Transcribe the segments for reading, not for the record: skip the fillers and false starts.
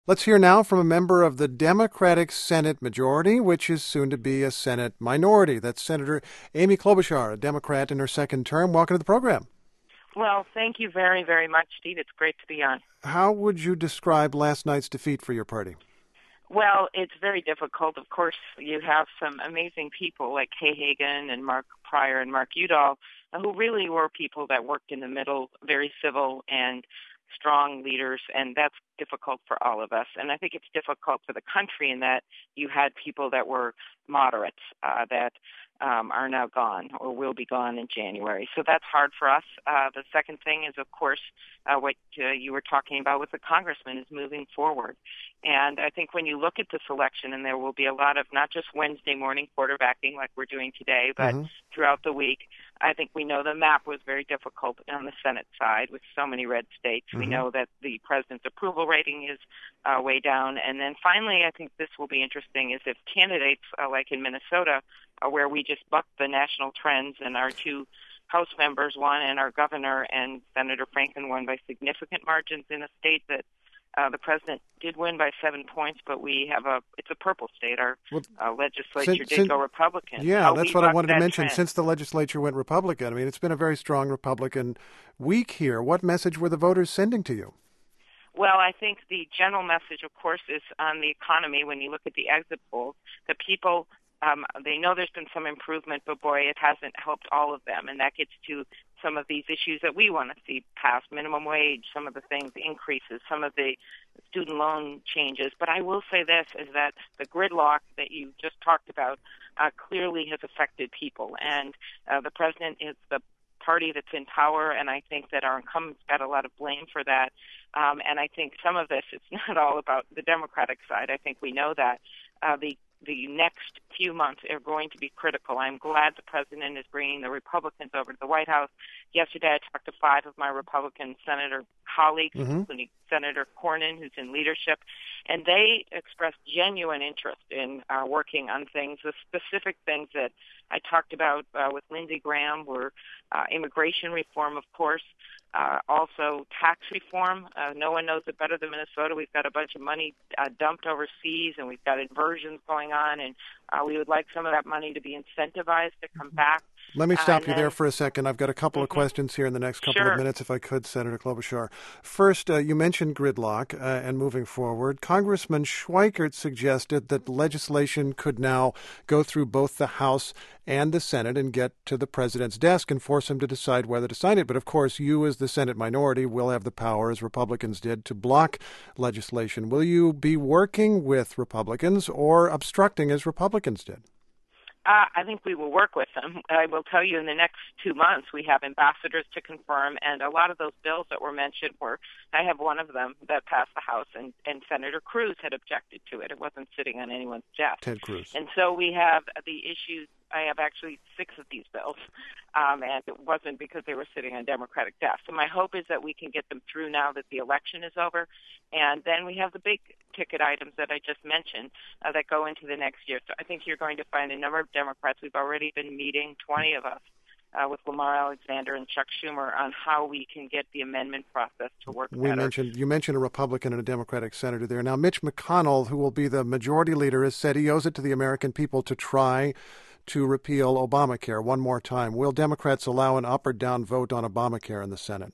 Let's hear now from a member of the Democratic Senate majority, which is soon to be a Senate minority. That's Senator Amy Klobuchar, a Democrat in her second term. Welcome to the program. Well, thank you very, very much, Steve. It's great to be on. How would you describe last night's defeat for your party? Well, it's very difficult. Of course, you have some amazing people like Kay Hagan and Mark Pryor and Mark Udall, who really were people that worked in the middle, very civil and strong leaders, and that's difficult for all of us. And I think it's difficult for the country in that you had people that were moderates that are now gone or will be gone in January. So that's hard for us. The second thing is, of course, what you were talking about with the congressman is moving forward. And I think when you look at this election, and there will be a lot of not just Wednesday morning quarterbacking like we're doing today, but throughout the week, I think we know the map was very difficult on the Senate side with so many red states. We know that the president's approval rating is way down. And then finally, I think this will be interesting, is if candidates like in Minnesota, where we just bucked the national trends and our two House members won and our governor and Senator Franken won by significant margins in a state that the president did win by 7 points, but it's a purple state. Our legislature did go Republican. Yeah, that's what I wanted to mention. Trend. Since the legislature went Republican, I mean, it's been a very strong Republican week here. What message were the voters sending to you? Well, I think the general message, of course, is on the economy. When you look at the exit polls, the people, they know there's been some improvement, but boy, it hasn't helped all of them. And that gets to some of these issues that we want to see passed, minimum wage, some of the things, increases, some of the student loan changes. But I will say this, is that the gridlock that you just talked about clearly has affected people. And the president is the party that's in power, and I think that our incumbents got a lot of blame for that. And I think some of this, it's not all about the Democratic side. I think we know that. The next few months are going to be critical. I'm glad the president is bringing the Republicans over to the White House. Yesterday, I talked to 5 of my Republican senator colleagues, including Senator Cornyn, who's in leadership, and they expressed genuine interest in working on things. The specific things that I talked about with Lindsey Graham were immigration reform, of course, also tax reform. No one knows it better than Minnesota. We've got a bunch of money dumped overseas, and we've got inversions going on, and we would like some of that money to be incentivized to come back. Let me stop you there for a second. I've got a couple of questions here in the next couple of minutes, if I could, Senator Klobuchar. First, you mentioned gridlock and moving forward. Congressman Schweikert suggested that legislation could now go through both the House and the Senate and get to the president's desk and force him to decide whether to sign it. But, of course, you as the Senate minority will have the power, as Republicans did, to block legislation. Will you be working with Republicans or obstructing as Republicans did? I think we will work with them. I will tell you in the next 2 months we have ambassadors to confirm, and a lot of those bills that were mentioned I have one of them that passed the House, and Senator Cruz had objected to it. It wasn't sitting on anyone's desk. Ted Cruz. And so we have the issues. I have actually 6 of these bills, and it wasn't because they were sitting on Democratic desks. So my hope is that we can get them through now that the election is over. And then we have the big ticket items that I just mentioned that go into the next year. So I think you're going to find a number of Democrats. We've already been meeting, 20 of us, with Lamar Alexander and Chuck Schumer on how we can get the amendment process to work better. You mentioned a Republican and a Democratic senator there. Now, Mitch McConnell, who will be the majority leader, has said he owes it to the American people to try to repeal Obamacare one more time. Will Democrats allow an up or down vote on Obamacare in the Senate?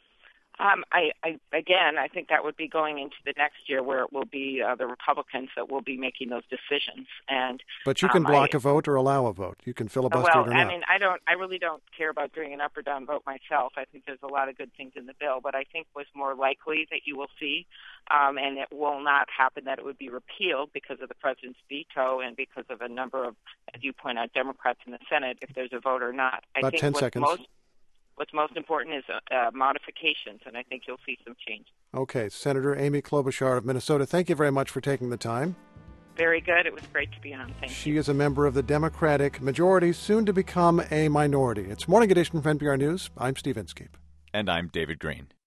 I think that would be going into the next year, where it will be the Republicans that will be making those decisions. But you can block a vote or allow a vote. You can filibuster it or not. Well, I mean, I really don't care about doing an up or down vote myself. I think there's a lot of good things in the bill, but I think what's more likely that you will see, and it will not happen, that it would be repealed because of the president's veto and because of a number of, as you point out, Democrats in the Senate, if there's a vote or not. About 10 seconds. What's most important is modifications, and I think you'll see some change. Okay. Senator Amy Klobuchar of Minnesota, thank you very much for taking the time. Very good. It was great to be on. Thank you. She is a member of the Democratic majority, soon to become a minority. It's Morning Edition from NPR News. I'm Steve Inskeep. And I'm David Green.